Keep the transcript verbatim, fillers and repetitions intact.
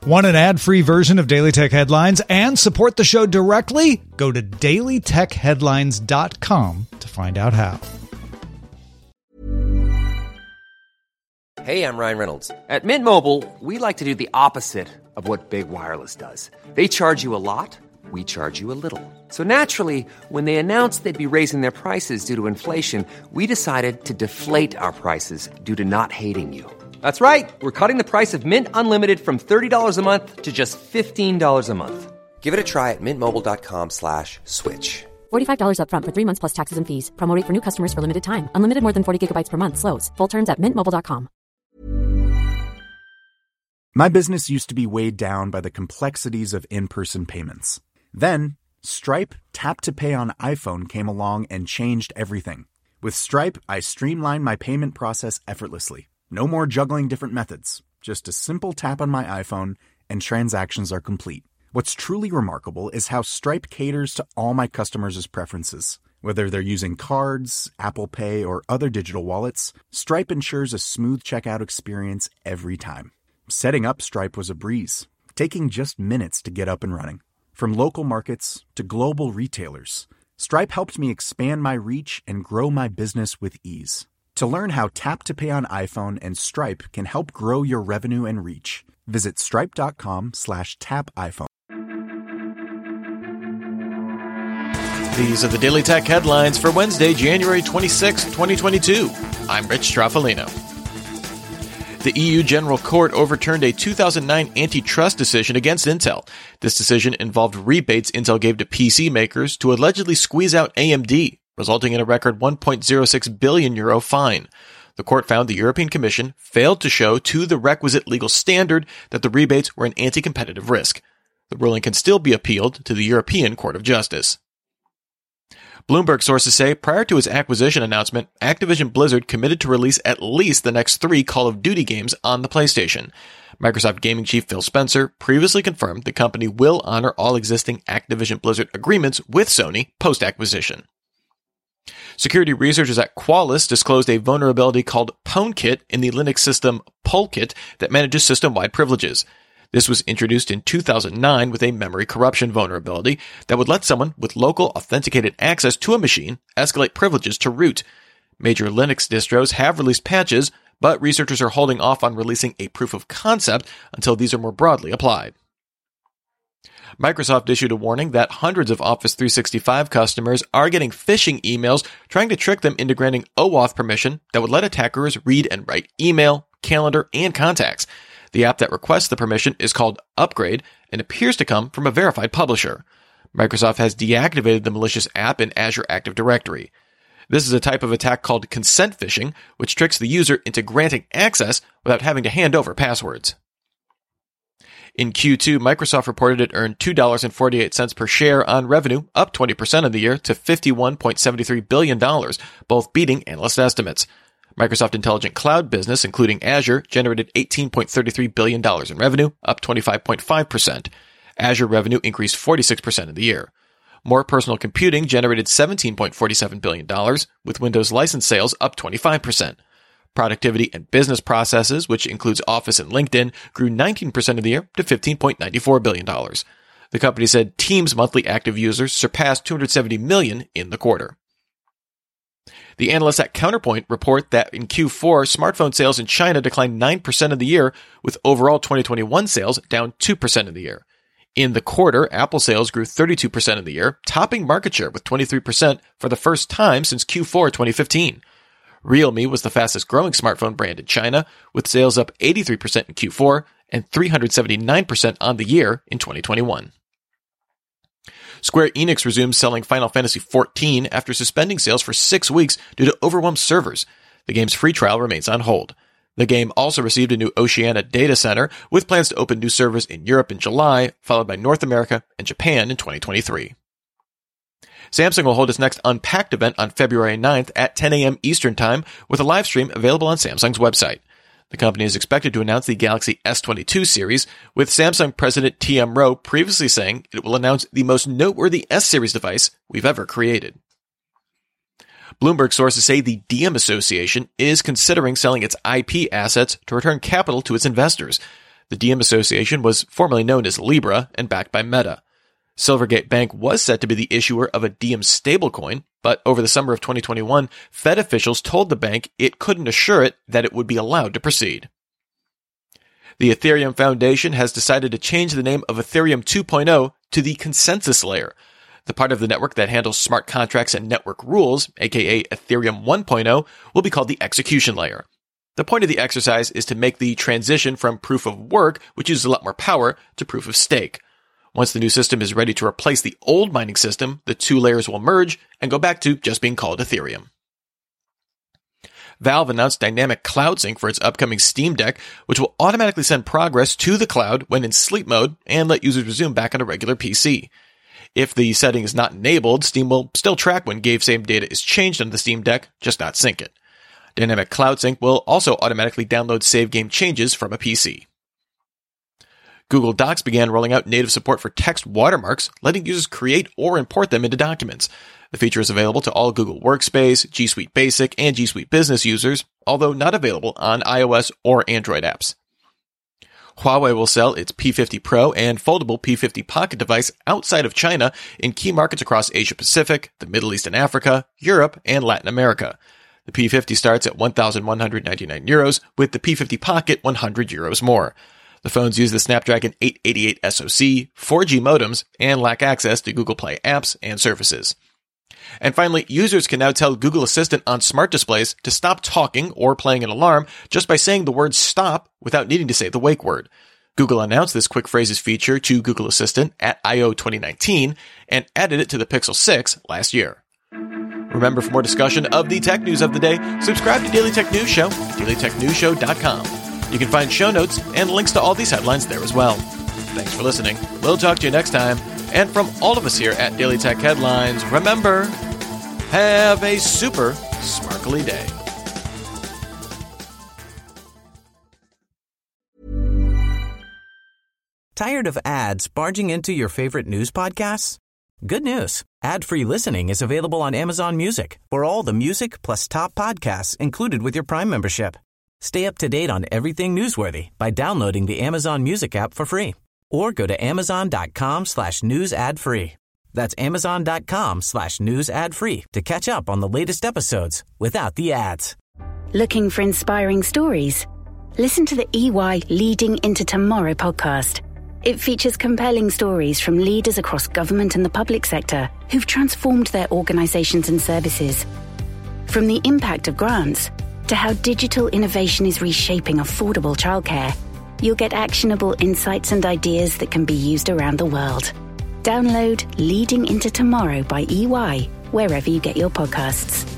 Want an ad-free version of Daily Tech Headlines and support the show directly? Go to daily tech headlines dot com to find out how. Hey, I'm Ryan Reynolds. At Mint Mobile, we like to do the opposite of what Big Wireless does. They charge you a lot, we charge you a little. So naturally, when they announced they'd be raising their prices due to inflation, we decided to deflate our prices due to not hating you. That's right. We're cutting the price of Mint Unlimited from thirty dollars a month to just fifteen dollars a month. Give it a try at mintmobile.com slash switch. forty-five dollars up front for three months plus taxes and fees. Promo rate for new customers for limited time. Unlimited more than forty gigabytes per month. Slows full terms at mint mobile dot com. My business used to be weighed down by the complexities of in-person payments. Then, Stripe Tap to Pay on iPhone came along and changed everything. With Stripe, I streamlined my payment process effortlessly. No more juggling different methods. Just a simple tap on my iPhone and transactions are complete. What's truly remarkable is how Stripe caters to all my customers' preferences. Whether they're using cards, Apple Pay, or other digital wallets, Stripe ensures a smooth checkout experience every time. Setting up Stripe was a breeze, taking just minutes to get up and running. From local markets to global retailers, Stripe helped me expand my reach and grow my business with ease. To learn how Tap to Pay on iPhone and Stripe can help grow your revenue and reach, visit stripe.com slash tap iPhone. These are the Daily Tech headlines for Wednesday, January twenty-sixth, twenty twenty-two. I'm Rich Straffolino. The E U General Court overturned a two thousand nine antitrust decision against Intel. This decision involved rebates Intel gave to P C makers to allegedly squeeze out A M D, resulting in a record one point oh six billion euro fine. The court found the European Commission failed to show to the requisite legal standard that the rebates were an anti-competitive risk. The ruling can still be appealed to the European Court of Justice. Bloomberg sources say prior to its acquisition announcement, Activision Blizzard committed to release at least the next three Call of Duty games on the PlayStation. Microsoft gaming chief Phil Spencer previously confirmed the company will honor all existing Activision Blizzard agreements with Sony post-acquisition. Security researchers at Qualys disclosed a vulnerability called PwnKit in the Linux system Polkit that manages system-wide privileges. This was introduced in two thousand nine with a memory corruption vulnerability that would let someone with local authenticated access to a machine escalate privileges to root. Major Linux distros have released patches, but researchers are holding off on releasing a proof of concept until these are more broadly applied. Microsoft issued a warning that hundreds of Office three sixty-five customers are getting phishing emails trying to trick them into granting OAuth permission that would let attackers read and write email, calendar, and contacts. The app that requests the permission is called Upgrade and appears to come from a verified publisher. Microsoft has deactivated the malicious app in Azure Active Directory. This is a type of attack called consent phishing, which tricks the user into granting access without having to hand over passwords. In Q two, Microsoft reported it earned two dollars and forty-eight cents per share on revenue, up twenty percent of the year to fifty-one point seven three billion dollars, both beating analyst estimates. Microsoft Intelligent Cloud business, including Azure, generated eighteen point three three billion dollars in revenue, up twenty-five point five percent. Azure revenue increased forty-six percent of the year. More Personal Computing generated seventeen point four seven billion dollars, with Windows license sales up twenty-five percent. Productivity and Business Processes, which includes Office and LinkedIn, grew nineteen percent of the year to fifteen point nine four billion dollars. The company said Teams monthly active users surpassed two hundred seventy million in the quarter. The analysts at Counterpoint report that in Q four, smartphone sales in China declined nine percent of the year, with overall twenty twenty-one sales down two percent of the year. In the quarter, Apple sales grew thirty-two percent of the year, topping market share with twenty-three percent for the first time since Q four twenty fifteen. Realme was the fastest growing smartphone brand in China, with sales up eighty-three percent in Q four and three hundred seventy-nine percent on the year in twenty twenty-one. Square Enix resumes selling Final Fantasy fourteen after suspending sales for six weeks due to overwhelmed servers. The game's free trial remains on hold. The game also received a new Oceania data center, with plans to open new servers in Europe in July, followed by North America and Japan in twenty twenty-three. Samsung will hold its next Unpacked event on February ninth at ten a.m. Eastern Time, with a live stream available on Samsung's website. The company is expected to announce the Galaxy S twenty-two series, with Samsung President T M Rowe previously saying it will announce the most noteworthy S-series device we've ever created. Bloomberg sources say the Diem Association is considering selling its I P assets to return capital to its investors. The Diem Association was formerly known as Libra and backed by Meta. Silvergate Bank was set to be the issuer of a Diem stablecoin, but over the summer of twenty twenty-one, Fed officials told the bank it couldn't assure it that it would be allowed to proceed. The Ethereum Foundation has decided to change the name of Ethereum two point oh to the Consensus Layer. The part of the network that handles smart contracts and network rules, aka Ethereum one point oh, will be called the Execution Layer. The point of the exercise is to make the transition from proof of work, which uses a lot more power, to proof of stake. Once the new system is ready to replace the old mining system, the two layers will merge and go back to just being called Ethereum. Valve announced dynamic cloud sync for its upcoming Steam Deck, which will automatically send progress to the cloud when in sleep mode and let users resume back on a regular P C. If the setting is not enabled, Steam will still track when game-save data is changed on the Steam Deck, just not sync it. Dynamic Cloud Sync will also automatically download save game changes from a P C. Google Docs began rolling out native support for text watermarks, letting users create or import them into documents. The feature is available to all Google Workspace, G Suite Basic, and G Suite Business users, although not available on iOS or Android apps. Huawei will sell its P fifty Pro and foldable P fifty Pocket device outside of China in key markets across Asia Pacific, the Middle East and Africa, Europe, and Latin America. The P fifty starts at one thousand one hundred ninety-nine euros, with the P fifty Pocket one hundred euros more. The phones use the Snapdragon eight eighty-eight S O C, four G modems, and lack access to Google Play apps and services. And finally, users can now tell Google Assistant on smart displays to stop talking or playing an alarm just by saying the word stop without needing to say the wake word. Google announced this quick phrases feature to Google Assistant at I O twenty nineteen and added it to the Pixel six last year. Remember, for more discussion of the tech news of the day, subscribe to Daily Tech News Show, daily tech news show dot com. You can find show notes and links to all these headlines there as well. Thanks for listening. We'll talk to you next time. And from all of us here at Daily Tech Headlines, remember, have a super sparkly day. Tired of ads barging into your favorite news podcasts? Good news. Ad-free listening is available on Amazon Music for all the music plus top podcasts included with your Prime membership. Stay up to date on everything newsworthy by downloading the Amazon Music app for free or go to amazon.com slash news ad free. That's amazon.com slash news ad free to catch up on the latest episodes without the ads. Looking for inspiring stories? Listen to the E Y Leading Into Tomorrow podcast. It features compelling stories from leaders across government and the public sector who've transformed their organizations and services. From the impact of grants to how digital innovation is reshaping affordable childcare, you'll get actionable insights and ideas that can be used around the world. Download Leading Into Tomorrow by E Y wherever you get your podcasts.